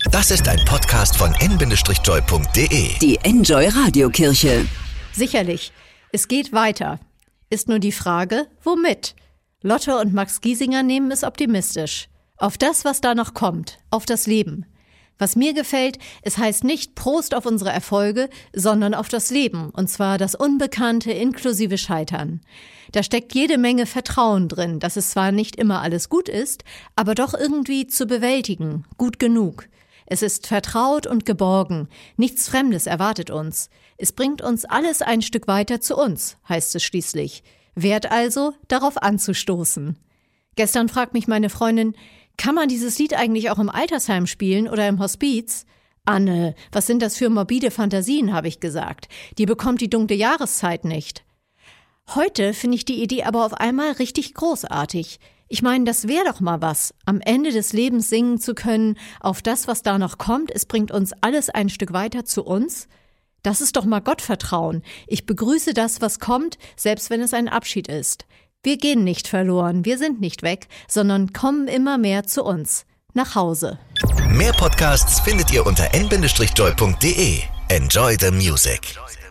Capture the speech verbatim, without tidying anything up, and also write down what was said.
Das ist ein Podcast von en Bindestrich-joy punkt de. Die Enjoy Radiokirche. Sicherlich, es geht weiter. Ist nur die Frage, womit? Lotte und Max Giesinger nehmen es optimistisch. Auf das, was da noch kommt, auf das Leben. Was mir gefällt, es heißt nicht Prost auf unsere Erfolge, sondern auf das Leben, und zwar das Unbekannte inklusive Scheitern. Da steckt jede Menge Vertrauen drin, dass es zwar nicht immer alles gut ist, aber doch irgendwie zu bewältigen, gut genug. Es ist vertraut und geborgen, nichts Fremdes erwartet uns. Es bringt uns alles ein Stück weiter zu uns, heißt es schließlich. Wert also, darauf anzustoßen. Gestern fragt mich meine Freundin, kann man dieses Lied eigentlich auch im Altersheim spielen oder im Hospiz? Anne, was sind das für morbide Fantasien, habe ich gesagt. Die bekommt die dunkle Jahreszeit nicht. Heute finde ich die Idee aber auf einmal richtig großartig. Ich meine, das wäre doch mal was, am Ende des Lebens singen zu können, auf das, was da noch kommt, es bringt uns alles ein Stück weiter zu uns. Das ist doch mal Gottvertrauen. Ich begrüße das, was kommt, selbst wenn es ein Abschied ist. Wir gehen nicht verloren, wir sind nicht weg, sondern kommen immer mehr zu uns, nach Hause. Mehr Podcasts findet ihr unter en Bindestrich-joy punkt de. Enjoy the music.